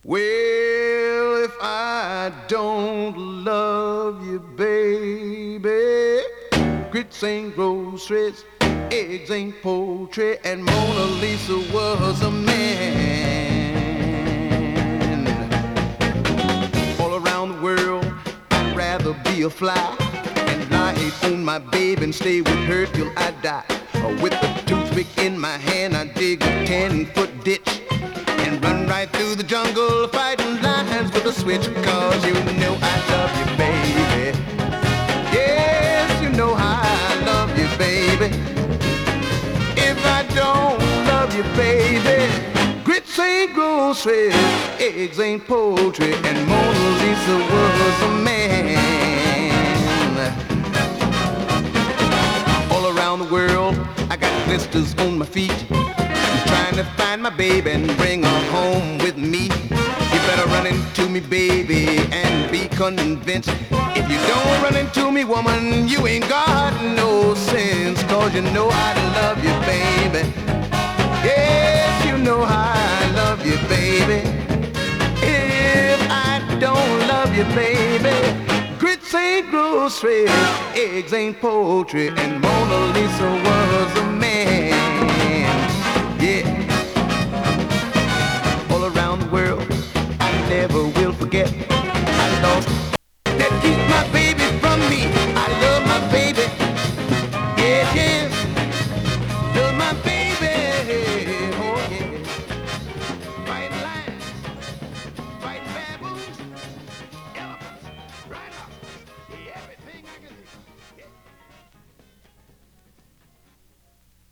Well, if I don't love you, baby, grits ain't groceries, eggs ain't poultry, and Mona Lisa was a man. All around the world, I'd rather be a fly and lie on my baby and stay with her till I die. With a toothpick in my hand, I dig a 10-foot ditch and run right through the jungle, fighting lions with a switch. Cause you know I love you, baby. Yes, you know how I love you, baby. If I don't love you, baby, grits ain't groceries, eggs ain't poultry, and Mona Lisa was a man. All around the world, I got blisters on my feet, trying to find my baby and bring her home with me. You better run into me, baby, and be convinced. If you don't run into me, woman, you ain't got no sense. Cause you know I love you, baby. Yes, you know how I love you, baby. If I don't love you, baby, grits ain't groceries, eggs ain't poultry, and Mona Lisa was a man. Yeah. All around the world, I never